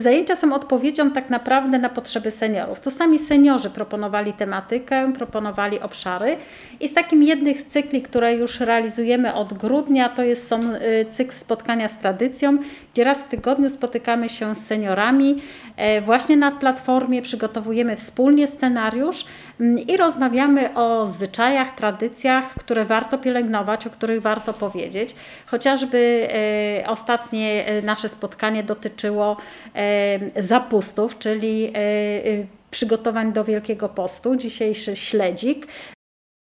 Zajęcia są odpowiedzią tak naprawdę na potrzeby seniorów. To sami seniorzy proponowali tematykę, proponowali obszary i z takim jednych z cykli, które już realizujemy od grudnia, to są cykl spotkania z tradycją, gdzie raz w tygodniu spotykamy się z seniorami właśnie na platformie, przygotowujemy wspólnie scenariusz i rozmawiamy o zwyczajach, tradycjach, które warto pielęgnować, o których warto powiedzieć. Chociażby ostatnie nasze spotkanie dotyczyło zapustów, czyli przygotowań do Wielkiego Postu, dzisiejszy śledzik.